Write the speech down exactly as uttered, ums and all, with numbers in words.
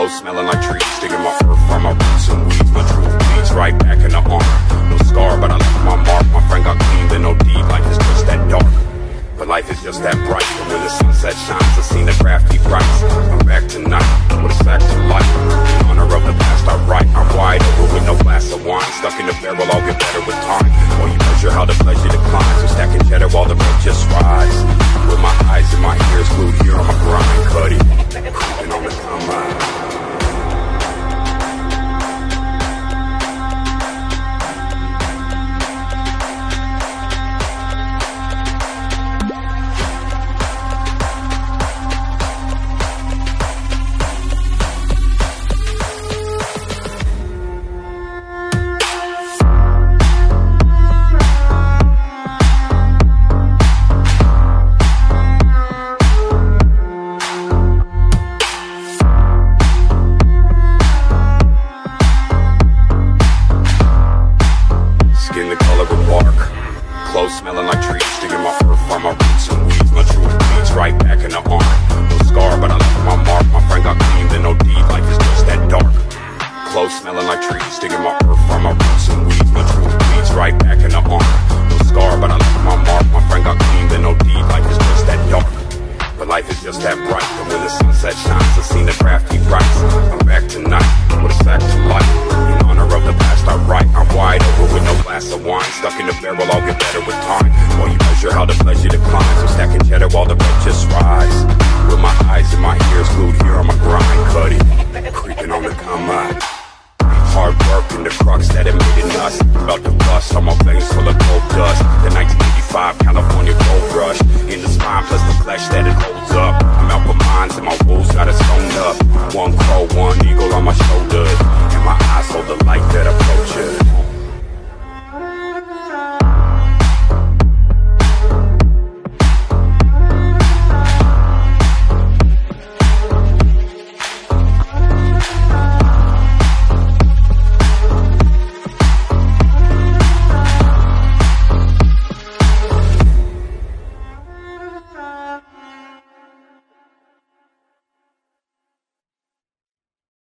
Clothes smelling like trees, digging my earth from my roots and weeds. My truth bleeds right back in the armor. No scar, but I left my mark. My friend got clean, then no deed. Life is just that dark, but life is just that bright. And when the sunset shines, I seen the crafty price. I'm back tonight with a sack to life. In honor of the past I write. I'm wide open with no glass of wine. Stuck in the barrel, I'll get better with time. While you measure how the pleasure declines. I'm stacking cheddar while the rent just rise. With my eyes and my ears glued here on my grind. Cuddy, creeping on the combine. Clothes smelling like trees, digging my earth from my roots and weeds. My truth bleeds right back in the armor. No scar, but I left my mark. My friend got clean, then no deed. Life is just that dark. Clothes smelling like trees, digging my earth from my roots and weeds. My truth bleeds right back in the armor. No scar, but I left my mark. My friend got clean, then no deed. Life is just that dark, but life is just that bright. And when the sunset shines,